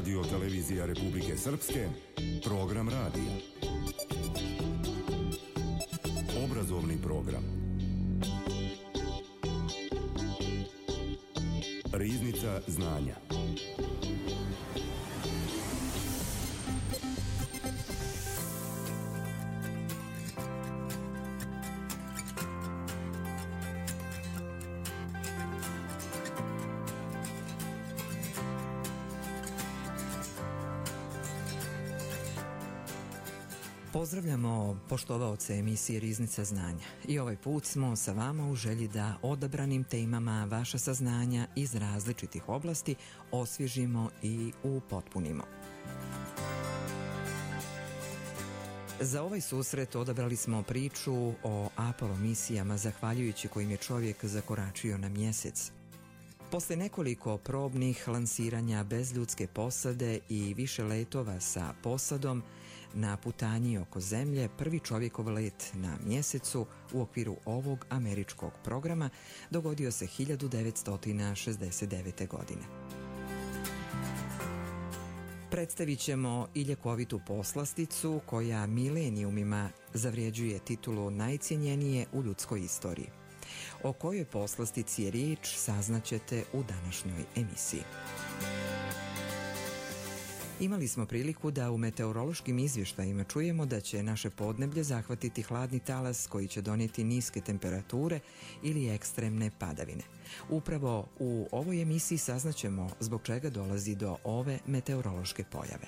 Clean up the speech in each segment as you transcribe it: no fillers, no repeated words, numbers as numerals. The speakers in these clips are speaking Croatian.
Radio Televizija Republike Srpske, program radija. Obrazovni program. Riznica znanja. Pozdravljamo poštovaoce emisije Riznica znanja i ovaj put smo sa vama u želji da odabranim temama vaša saznanja iz različitih oblasti osvježimo i upotpunimo. Za ovaj susret odabrali smo priču o Apollo misijama zahvaljujući kojim je čovjek zakoračio na mjesec. Posle nekoliko probnih lansiranja bez ljudske posade i više letova sa posadom na putanji oko zemlje, prvi čovjekov let na mjesecu u okviru ovog američkog programa dogodio se 1969. godine. Predstavit ćemo i ljekovitu poslasticu koja milenijumima zavrijeđuje titulu najcjenjenije u ljudskoj istoriji. O kojoj poslastici je riječ saznaćete u današnjoj emisiji. Imali smo priliku da u meteorološkim izvještajima čujemo da će naše podneblje zahvatiti hladni talas koji će donijeti niske temperature ili ekstremne padavine. Upravo u ovoj emisiji saznaćemo zbog čega dolazi do ove meteorološke pojave.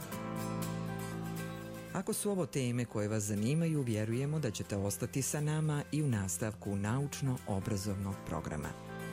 Ako su ovo teme koje vas zanimaju, vjerujemo da ćete ostati sa nama i u nastavku naučno-obrazovnog programa.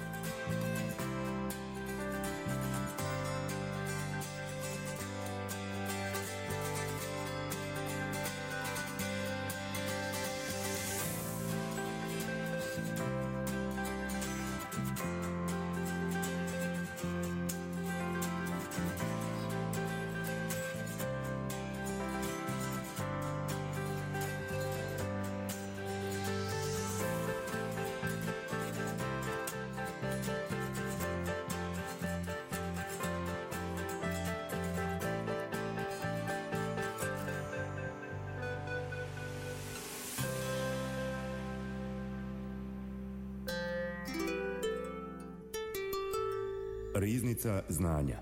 Riznica znanja.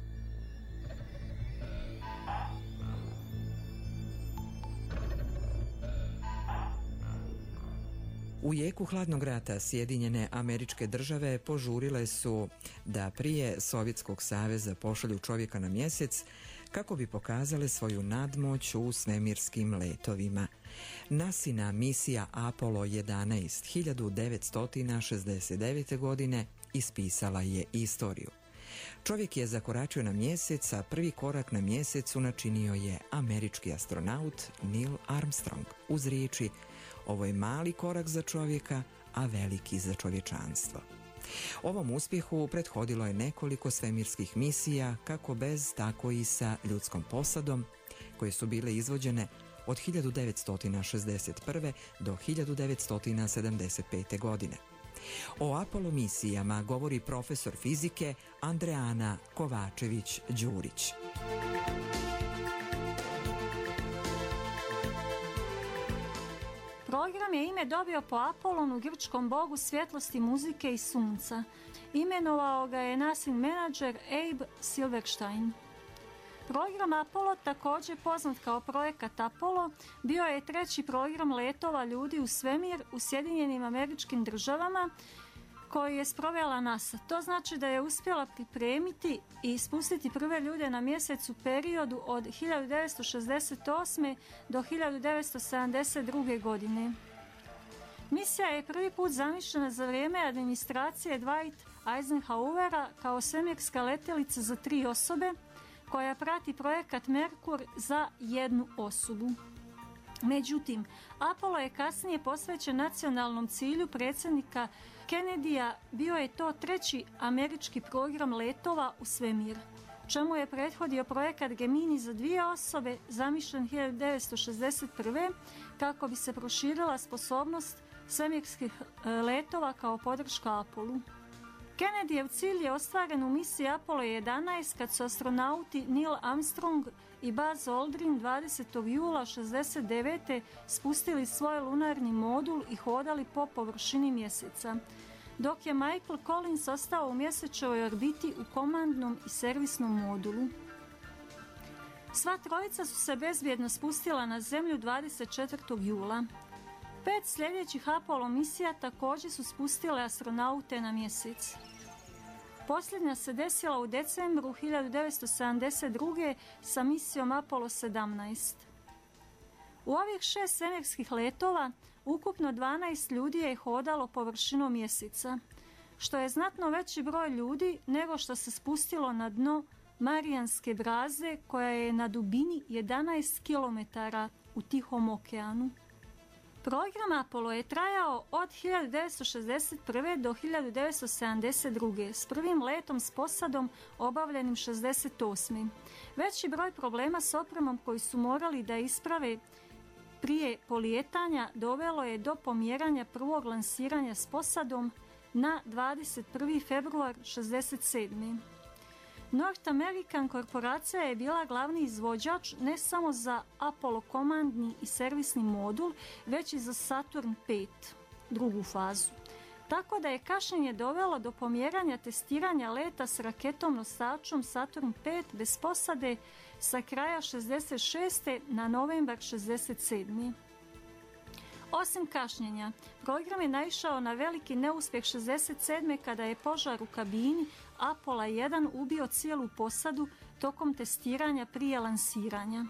U jeku hladnog rata Sjedinjene Američke Države požurile su da prije Sovjetskog saveza pošalju čovjeka na mjesec kako bi pokazale svoju nadmoć u svemirskim letovima. NASIna misija Apollo 11 1969. godine ispisala je istoriju. Čovjek je zakoračio na mjesec, a prvi korak na mjesecu načinio je američki astronaut Neil Armstrong uz riječi: "Ovo je mali korak za čovjeka, a veliki za čovječanstvo." Ovom uspjehu prethodilo je nekoliko svemirskih misija, kako bez, tako i sa ljudskom posadom, koje su bile izvođene od 1961. do 1975. godine. O Apollo misijama govori profesor fizike Andreana Kovačević-Đurić. Program je ime dobio po Apollonu, grčkom bogu svjetlosti, muzike i sunca. Imenovao ga je NASIN menadžer Abe Silverstein. Program Apollo, također poznat kao projekat Apollo, bio je treći program letova ljudi u svemir u Sjedinjenim Američkim Državama koji je sprovela NASA. To znači da je uspjela pripremiti i spustiti prve ljude na mjesec u periodu od 1968. do 1972. godine. Misija je prvi put zamišljena za vrijeme administracije Dwight Eisenhowera kao svemirska letjelica za 3 osobe, koja prati projekat Merkur za 1 osobu. Međutim, Apollo je kasnije posvećen nacionalnom cilju predsjednika Kennedyja, bio je to treći američki program letova u svemir, čemu je prethodio projekat Gemini za 2 osobe, zamišljen 1961. kako bi se proširila sposobnost svemirskih letova kao podrška Apollu. Kennedyjev cilj je ostvaren u misiji Apollo 11 kad su astronauti Neil Armstrong i Buzz Aldrin 20. jula 1969. spustili svoj lunarni modul i hodali po površini mjeseca, dok je Michael Collins ostao u mjesečevoj orbiti u komandnom i servisnom modulu. Sva trojica su se bezbjedno spustila na Zemlju 24. jula. 5 sljedećih Apollo misija također su spustile astronaute na mjesec. Posljednja se desila u decembru 1972. sa misijom Apollo 17. U ovih 6 svemirskih letova ukupno 12 ljudi je hodalo površinom mjeseca, što je znatno veći broj ljudi nego što se spustilo na dno Marijanske brazde koja je na dubini 11 km u Tihom okeanu. Program Apollo je trajao od 1961. do 1972. s prvim letom s posadom obavljenim 68. Veći broj problema s opremom koji su morali da isprave prije polijetanja dovelo je do pomjeranja prvog lansiranja s posadom na 21. februar 67. North American korporacija je bila glavni izvođač ne samo za Apollo komandni i servisni modul, već i za Saturn V, drugu fazu. Tako da je kašnjenje dovelo do pomjeranja testiranja leta s raketom nosačom Saturn V bez posade sa kraja 66. na novembar 67. Osim kašnjenja, program je naišao na veliki neuspjeh 67. kada je požar u kabini Apollo 1 ubio cijelu posadu tokom testiranja prije lansiranja.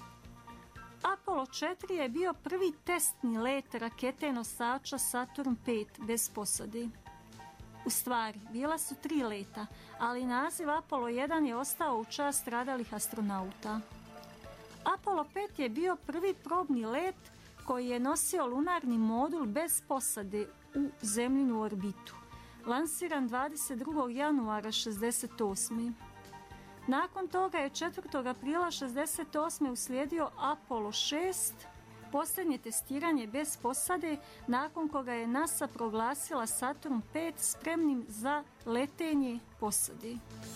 Apollo 4 je bio prvi testni let rakete nosača Saturn V bez posade. U stvari, bila su 3 leta, ali naziv Apollo 1 je ostao u čast stradalih astronauta. Apollo 5 je bio prvi probni let koji je nosio lunarni modul bez posade u zemljinu orbitu, lansiran 22. januara 68. Nakon toga je 4. aprila 68. uslijedio Apollo 6, posljednje testiranje bez posade, nakon koga je NASA proglasila Saturn V spremnim za letenje posade.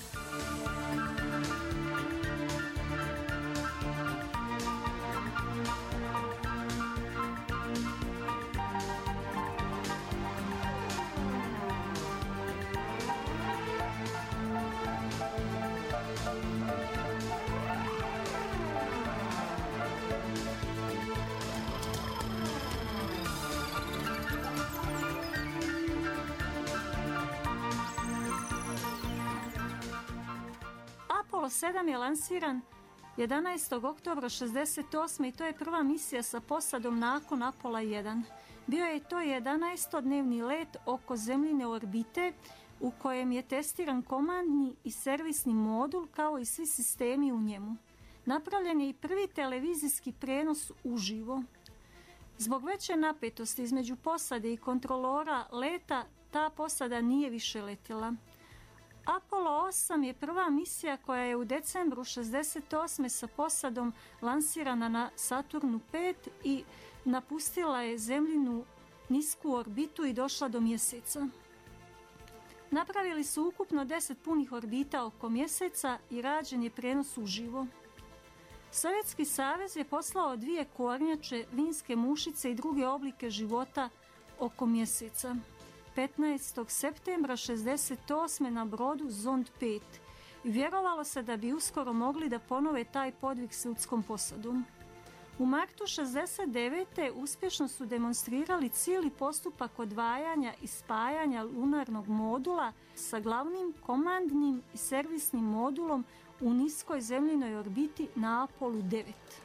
Apollo 7 je lansiran 11. oktobra 68. i to je prva misija sa posadom nakon Apollo 1. Bio je to 11-dnevni let oko zemljine orbite u kojem je testiran komandni i servisni modul kao i svi sistemi u njemu. Napravljen je i prvi televizijski prijenos uživo. Zbog veće napetosti između posade i kontrolora leta, ta posada nije više letjela. Apollo 8 je prva misija koja je u decembru 68. sa posadom lansirana na Saturnu V i napustila je zemljinu nisku orbitu i došla do mjeseca. Napravili su ukupno 10 punih orbita oko mjeseca i rađen je prijenos uživo. Sovjetski savez je poslao 2 kornjače, vinske mušice i druge oblike života oko mjeseca. 15. septembra 68. na brodu Zond 5 i vjerovalo se da bi uskoro mogli da ponove taj podvig s ljudskom posadom. U martu 69. uspješno su demonstrirali cijeli postupak odvajanja i spajanja lunarnog modula sa glavnim komandnim i servisnim modulom u niskoj zemljinoj orbiti na Apollo 9.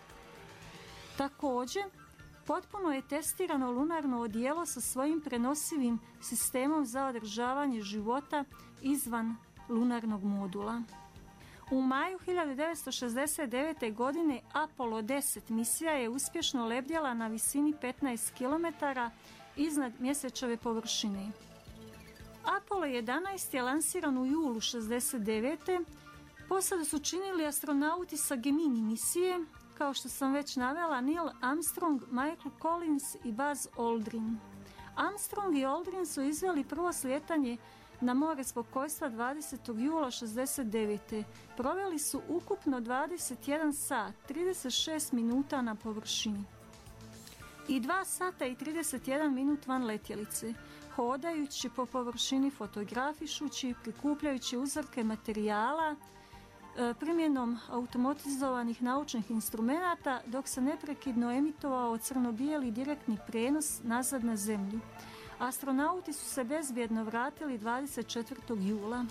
Također, potpuno je testirano lunarno odijelo sa svojim prenosivim sistemom za održavanje života izvan lunarnog modula. U maju 1969. godine Apollo 10 misija je uspješno lebdjela na visini 15 km iznad mjesečeve površine. Apollo 11 je lansiran u julu 1969. Posadu su činili astronauti sa Gemini misije, kao što sam već navela, Neil Armstrong, Michael Collins i Buzz Aldrin. Armstrong i Aldrin su izveli prvo slijetanje na more spokojstva 20. jula 69. proveli su ukupno 21 sat, 36 minuta na površini i 2 sata i 31 minut van letjelice, hodajući po površini, fotografišući, prikupljajući uzorke materijala, primjenom automatizovanih naučnih instrumenata, dok se neprekidno emitovao crno-bijeli direktni prenos nazad na Zemlju. Astronauti su se bezbjedno vratili 24. jula.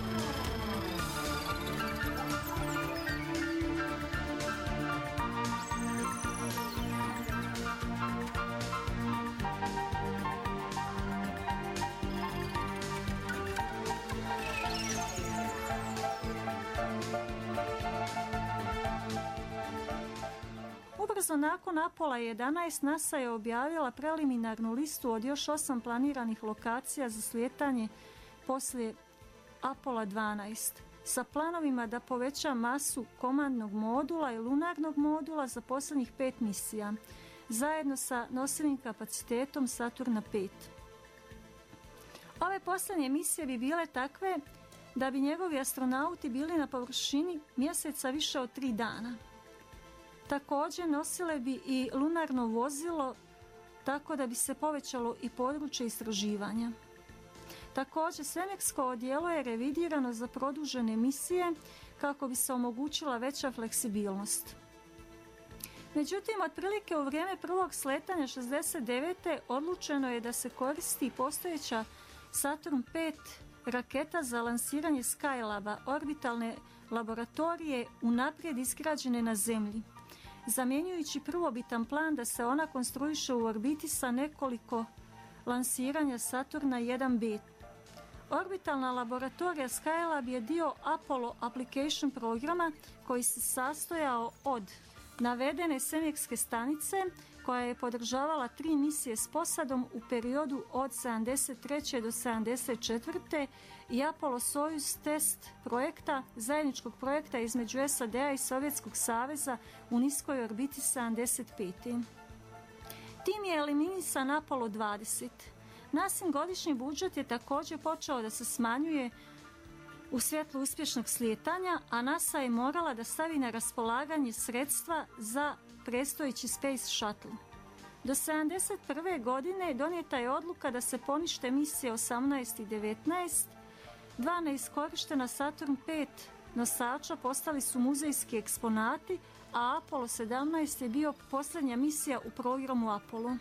Ubrzo nakon Apola 11 NASA je objavila preliminarnu listu od još 8 planiranih lokacija za slijetanje poslije Apola 12 sa planovima da poveća masu komandnog modula i lunarnog modula za posljednjih 5 misija, zajedno sa nosivim kapacitetom Saturna 5. Ove posljednje misije bi bile takve da bi njegovi astronauti bili na površini mjeseca više od 3 dana. Također nosile bi i lunarno vozilo, tako da bi se povećalo i područje istraživanja. Također, svemirsko odijelo je revidirano za produžene misije kako bi se omogućila veća fleksibilnost. Međutim, otprilike u vrijeme prvog sletanja 69. odlučeno je da se koristi postojeća Saturn 5 raketa za lansiranje Skylaba, orbitalne laboratorije unaprijed izgrađene na Zemlji, zamjenjujući prvobitan plan da se ona konstruiše u orbiti sa nekoliko lansiranja Saturna 1B. Orbitalna laboratorija Skylab je dio Apollo Application programa koji se sastojao od navedene svemirske stanice koja je podržavala 3 misije s posadom u periodu od 73. do 74. i Apollo-Sojuz test projekta, zajedničkog projekta između SAD-a i Sovjetskog saveza u niskoj orbiti 75. Tim je eliminisan Apollo 20. NASA-in godišnji budžet je također počeo da se smanjuje u svjetlu uspješnog slijetanja, a NASA je morala da stavi na raspolaganje sredstva za predstojeći Space Shuttle. Do 1971. godine donijeta je odluka da se ponište misije 18 i 19. 2 neiskorištena Saturn 5 nosača postali su muzejski eksponati, a Apollo 17 je bio posljednja misija u programu Apollo.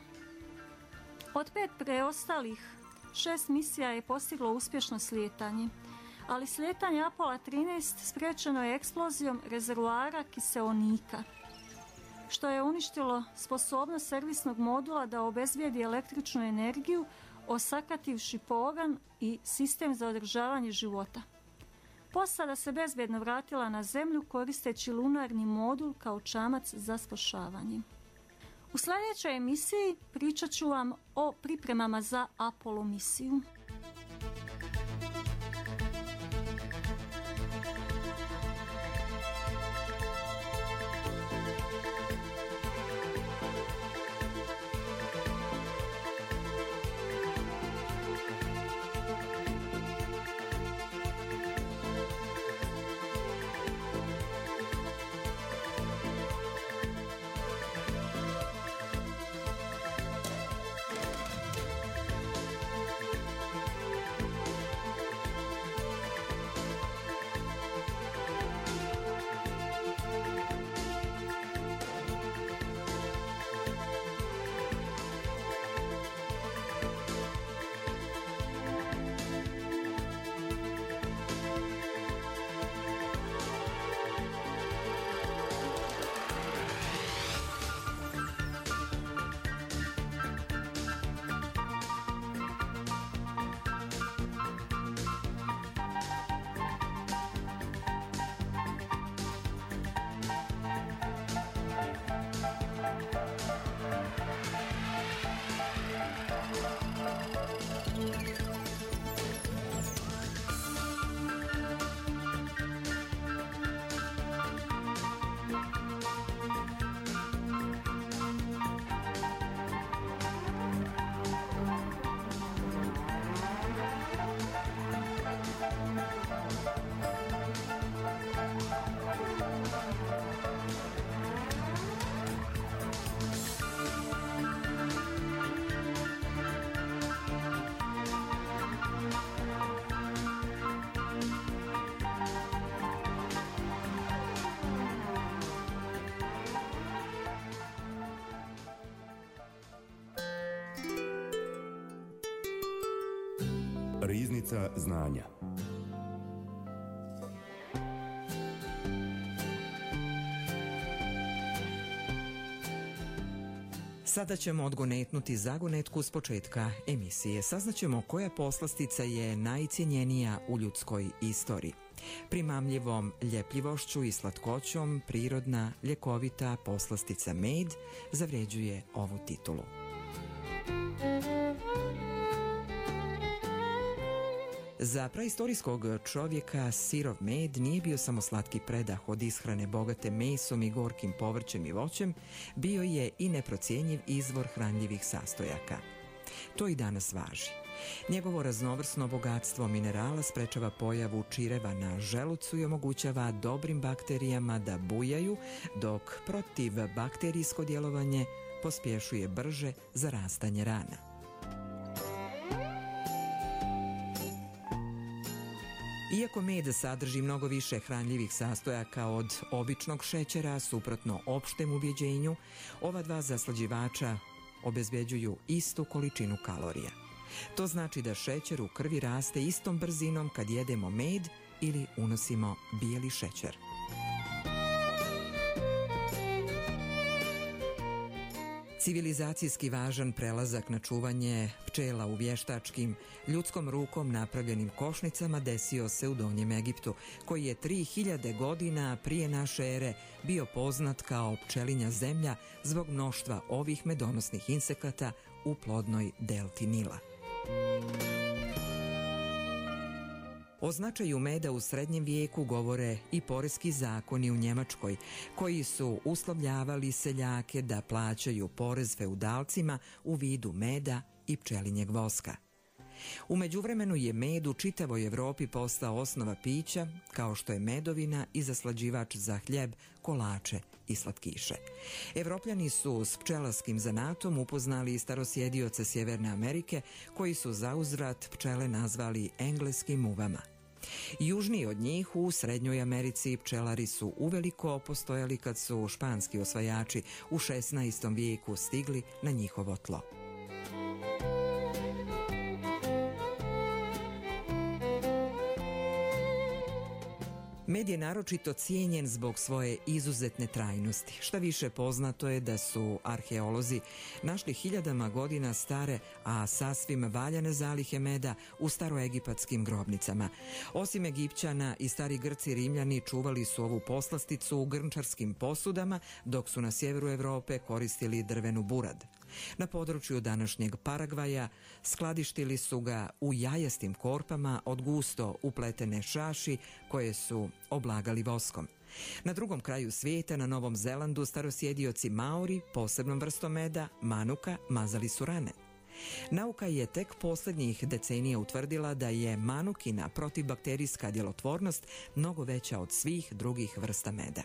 Od 5 preostalih 6 misija je postiglo uspješno slijetanje, ali slijetanje Apollo 13 spriječeno je eksplozijom rezervoara kiseonika, što je uništilo sposobnost servisnog modula da obezbijedi električnu energiju, osakativši pogon i sistem za održavanje života. Posada se bezbjedno vratila na Zemlju koristeći lunarni modul kao čamac za spašavanje. U sljedećoj emisiji pričat ću vam o pripremama za Apollo misiju. Riznica znanja. Sada ćemo odgonetnuti zagonetku s početka emisije. Saznaćemo koja poslastica je najcijenjenija u ljudskoj istoriji. Primamljivom ljepljivošću i slatkoćom prirodna, ljekovita poslastica med zavređuje ovu titulu. Za praistorijskog čovjeka sirov med nije bio samo slatki predah od ishrane bogate mesom i gorkim povrćem i voćem, bio je i neprocjenjiv izvor hranljivih sastojaka. To i danas važi. Njegovo raznovrsno bogatstvo minerala sprečava pojavu čireva na želucu i omogućava dobrim bakterijama da bujaju, dok protiv bakterijsko djelovanje pospješuje brže zarastanje rana. Iako med sadrži mnogo više hranljivih sastojaka od običnog šećera, suprotno opštem ubjeđenju, ova dva zaslađivača obezbeđuju istu količinu kalorija. To znači da šećer u krvi raste istom brzinom kad jedemo med ili unosimo bijeli šećer. Civilizacijski važan prelazak na čuvanje pčela u vještačkim, ljudskom rukom napravljenim košnicama desio se u Donjem Egiptu, koji je 3000 godina prije naše ere bio poznat kao pčelinja zemlja zbog mnoštva ovih medonosnih insekata u plodnoj delti Nila. O značaju meda u srednjem vijeku govore i poreski zakoni u Njemačkoj, koji su uslovljavali seljake da plaćaju porez feudalcima u vidu meda i pčelinjeg voska. U međuvremenu je med u čitavoj Evropi postao osnova pića, kao što je medovina i zaslađivač za hljeb, kolače i slatkiše. Evropljani su s pčelarskim zanatom upoznali i starosjedioce Sjeverne Amerike, koji su zauzvrat pčele nazvali engleskim muvama. Južniji od njih u Srednjoj Americi pčelari su uveliko postojali kad su španski osvajači u 16. vijeku stigli na njihovo tlo. Med je naročito cijenjen zbog svoje izuzetne trajnosti. Šta više, poznato je da su arheolozi našli hiljadama godina stare, a sasvim valjane zalihe meda u staroegipatskim grobnicama. Osim Egipćana i stari Grci i Rimljani čuvali su ovu poslasticu u grnčarskim posudama, dok su na sjeveru Evrope koristili drvenu burad. Na području današnjeg Paragvaja skladištili su ga u jajastim korpama od gusto upletene šaši koje su oblagali voskom. Na drugom kraju svijeta, na Novom Zelandu, starosjedioci Maori posebnom vrstom meda, manuka, mazali su rane. Nauka je tek posljednjih decenija utvrdila da je manukina protibakterijska djelotvornost mnogo veća od svih drugih vrsta meda.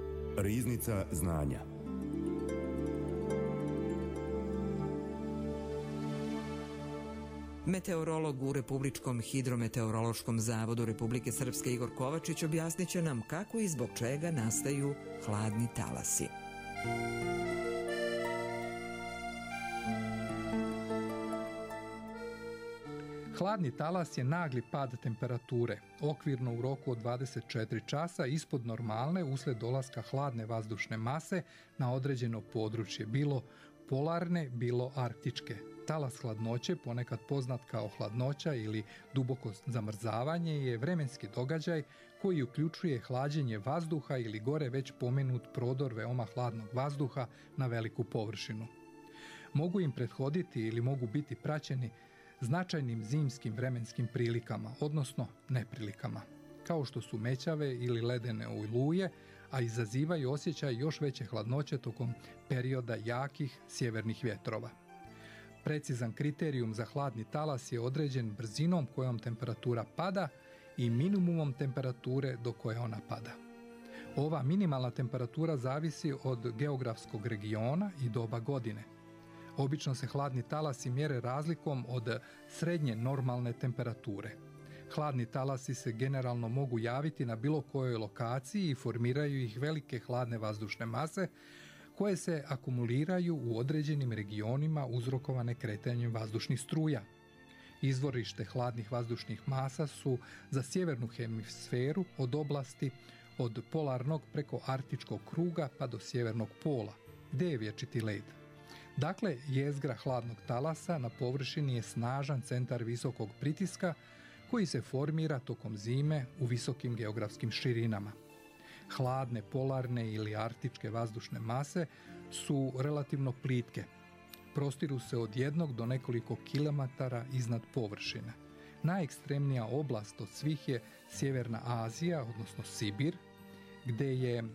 Riznica znanja. Meteorolog u Republičkom hidrometeorološkom zavodu Republike Srpske Igor Kovačić objasnit će nam kako i zbog čega nastaju hladni talasi. Hladni talas je nagli pad temperature, okvirno u roku od 24 časa ispod normalne usled dolaska hladne vazdušne mase na određeno područje, bilo polarne, bilo arktičke. Talas hladnoće, ponekad poznat kao hladnoća ili duboko zamrzavanje, je vremenski događaj koji uključuje hlađenje vazduha ili gore već pomenut prodor veoma hladnog vazduha na veliku površinu. Mogu im prethoditi ili mogu biti praćeni značajnim zimskim vremenskim prilikama, odnosno neprilikama, kao što su mećave ili ledene oluje, a izazivaju osjećaj još veće hladnoće tokom perioda jakih sjevernih vjetrova. Precizan kriterijum za hladni talas je određen brzinom kojom temperatura pada i minimumom temperature do koje ona pada. Ova minimalna temperatura zavisi od geografskog regiona i doba godine. Obično se hladni talasi mjere razlikom od srednje normalne temperature. Hladni talasi se generalno mogu javiti na bilo kojoj lokaciji i formiraju ih velike hladne vazdušne mase koje se akumuliraju u određenim regionima uzrokovane kretanjem vazdušnih struja. Izvorište hladnih vazdušnih masa su za sjevernu hemisferu od oblasti od polarnog preko arktičkog kruga pa do sjevernog pola, gdje je vječiti led. Dakle, jezgra hladnog talasa na površini je snažan centar visokog pritiska koji se formira tokom zime u visokim geografskim širinama. Hladne, polarne ili arktičke vazdušne mase su relativno plitke. Prostiru se od 1 do nekoliko kilometara iznad površine. Najekstremnija oblast od svih je Sjeverna Azija, odnosno Sibir, gdje je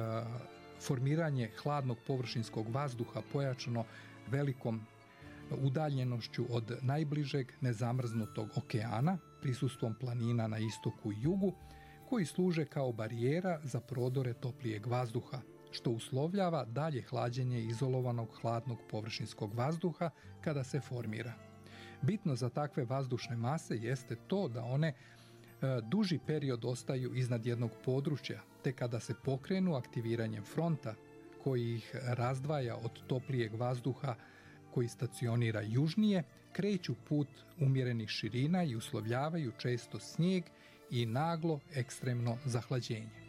formiranje hladnog površinskog vazduha pojačano velikom udaljenošću od najbližeg nezamrznutog okeana, prisustvom planina na istoku i jugu, koji služe kao barijera za prodore toplijeg vazduha, što uslovljava dalje hlađenje izolovanog hladnog površinskog vazduha kada se formira. Bitno za takve vazdušne mase jeste to da one duži period ostaju iznad jednog područja, te kada se pokrenu aktiviranjem fronta koji ih razdvaja od toplijeg vazduha koji stacionira južnije, kreću put umjerenih širina i uslovljavaju često snijeg i naglo ekstremno zahlađenje.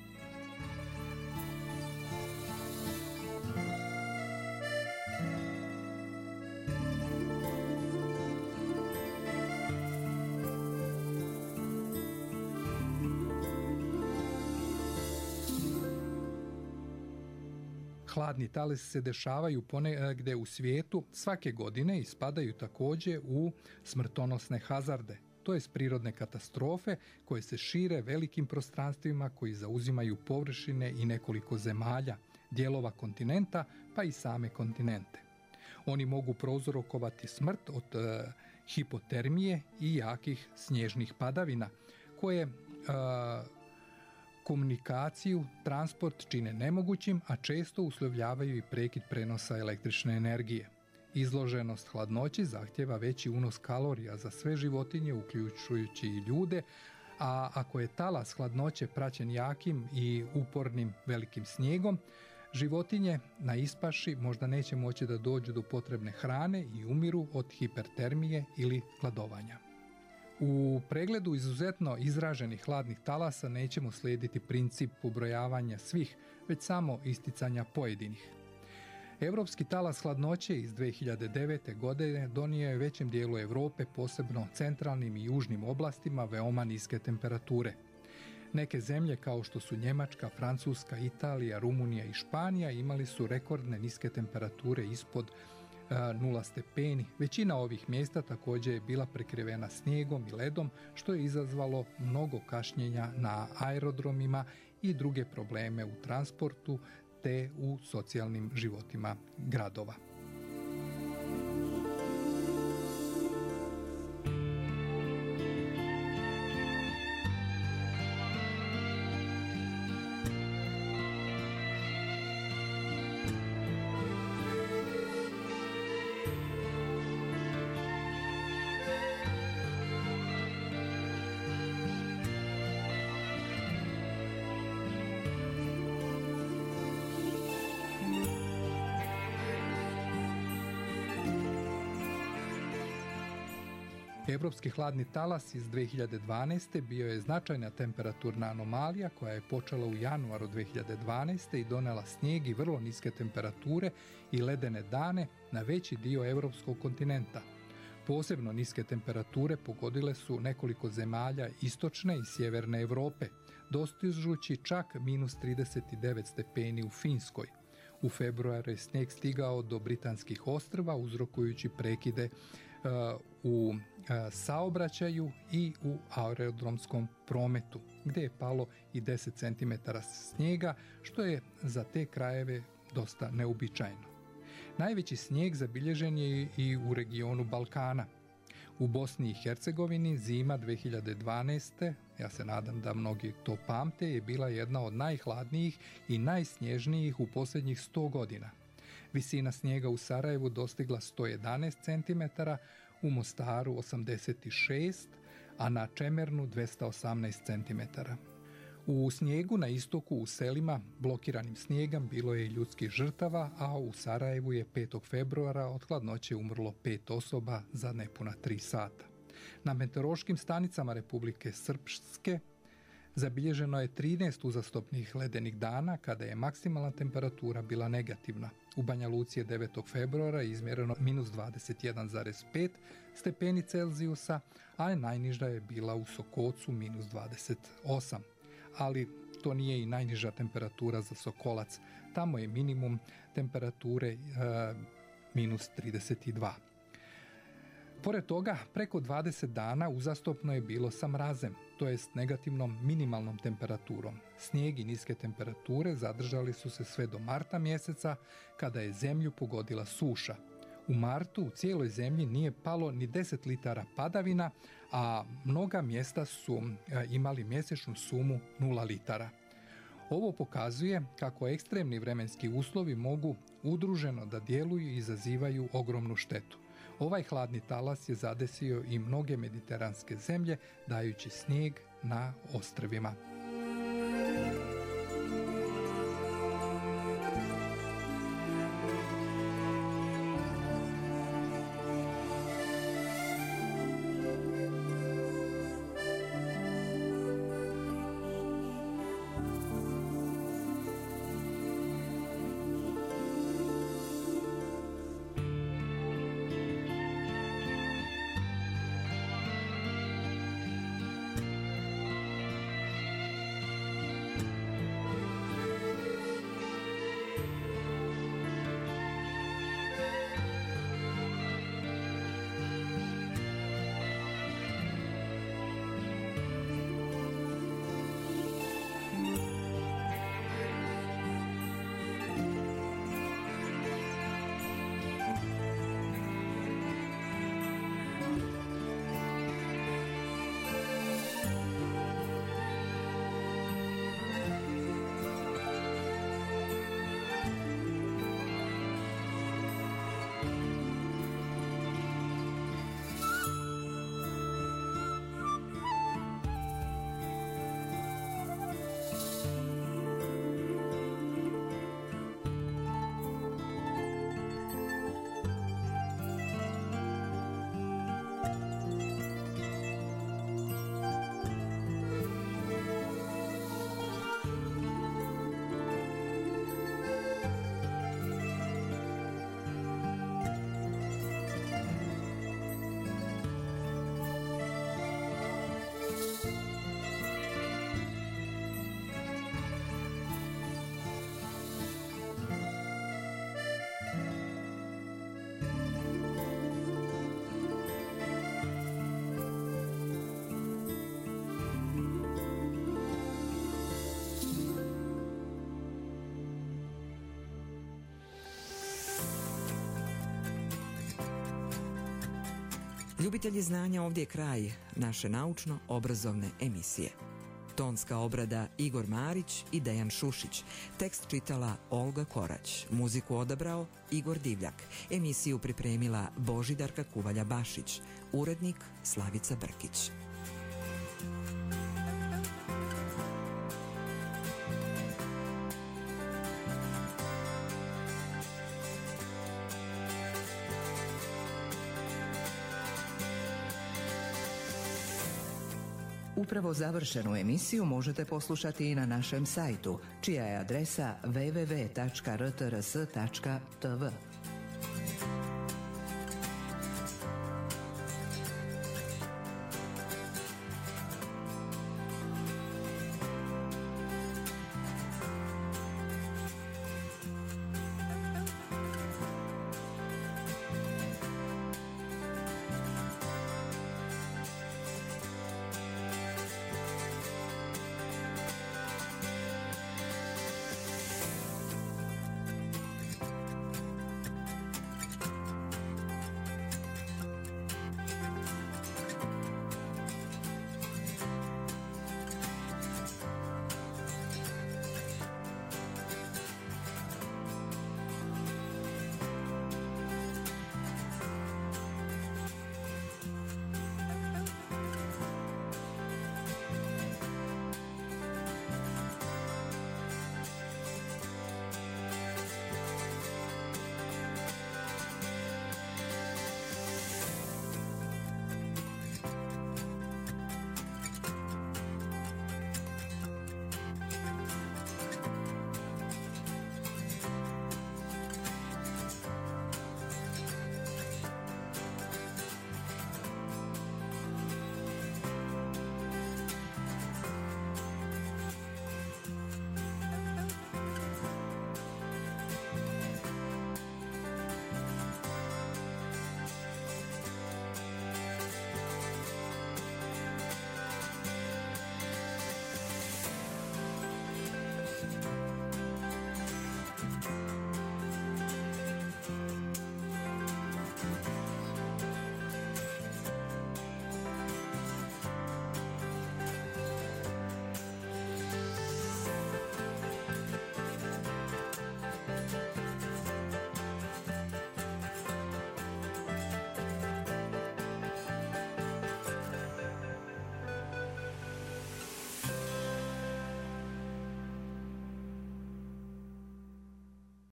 Hladni talasi se dešavaju ponegdje u svijetu svake godine i spadaju također u smrtonosne hazarde, to jest prirodne katastrofe koje se šire velikim prostranstvima koji zauzimaju površine i nekoliko zemalja, dijelova kontinenta pa i same kontinente. Oni mogu prouzrokovati smrt od hipotermije i jakih snježnih padavina koje komunikaciju, transport čine nemogućim, a često uslovljavaju i prekid prenosa električne energije. Izloženost hladnoći zahtjeva veći unos kalorija za sve životinje, uključujući i ljude, a ako je talas hladnoće praćen jakim i upornim velikim snijegom, životinje na ispaši možda neće moći da dođu do potrebne hrane i umiru od hipertermije ili gladovanja. U pregledu izuzetno izraženih hladnih talasa nećemo slijediti princip pobrojavanja svih, već samo isticanja pojedinih. Europski talas hladnoće iz 2009. godine donio je većem dijelu Europe, posebno centralnim i južnim oblastima, veoma niske temperature. Neke zemlje kao što su Njemačka, Francuska, Italija, Rumunija i Španija imali su rekordne niske temperature ispod 0 stepeni. Većina ovih mjesta također je bila prekrivena snijegom i ledom, što je izazvalo mnogo kašnjenja na aerodromima i druge probleme u transportu te u socijalnim životima gradova. Evropski hladni talas iz 2012. bio je značajna temperaturna anomalija koja je počela u januaru 2012. i donela snijeg i vrlo niske temperature i ledene dane na veći dio europskog kontinenta. Posebno niske temperature pogodile su nekoliko zemalja istočne i sjeverne Europe, dostižući čak minus 39 stepeni u Finskoj. U februaru je snijeg stigao do Britanskih ostrva, uzrokujući prekide u saobraćaju i u aerodromskom prometu, gdje je palo i 10 cm snijega, što je za te krajeve dosta neuobičajeno. Najveći snijeg zabilježen je i u regionu Balkana. U Bosni i Hercegovini zima 2012. ja se nadam da mnogi to pamte, je bila jedna od najhladnijih i najsnježnijih u posljednjih 100 godina. Visina snijega u Sarajevu dostigla 111 cm, u Mostaru 86, a na Čemernu 218 cm. U snijegu na istoku u selima blokiranim snijegom bilo je i ljudskih žrtava, a u Sarajevu je 5. februara od hladnoće umrlo 5 osoba za nepuna 3 sata. Na meteorološkim stanicama Republike Srpske zabilježeno je 13 uzastopnih ledenih dana kada je maksimalna temperatura bila negativna. U Banja Luci je 9. februara izmjereno minus 21,5 stepeni Celzijusa, a najniža je bila u Sokocu minus 28. Ali to nije i najniža temperatura za Sokolac. Tamo je minimum temperature minus 32. Pored toga, preko 20 dana uzastopno je bilo sa mrazem, to jest negativnom minimalnom temperaturom. Snijeg i niske temperature zadržali su se sve do marta mjeseca, kada je zemlju pogodila suša. U martu u cijeloj zemlji nije palo ni 10 litara padavina, a mnoga mjesta su imali mjesečnu sumu 0 litara. Ovo pokazuje kako ekstremni vremenski uslovi mogu udruženo da djeluju i izazivaju ogromnu štetu. Ovaj hladni talas je zadesio i mnoge mediteranske zemlje, dajući snijeg na ostrvima. Ljubitelji znanja, ovdje je kraj naše naučno-obrazovne emisije. Tonska obrada Igor Marić i Dejan Šušić. Tekst čitala Olga Korać. Muziku odabrao Igor Divljak. Emisiju pripremila Božidarka Kuvalja-Bašić. Urednik Slavica Brkić. Upravo završenu emisiju možete poslušati i na našem sajtu, čija je adresa www.rtrs.tv.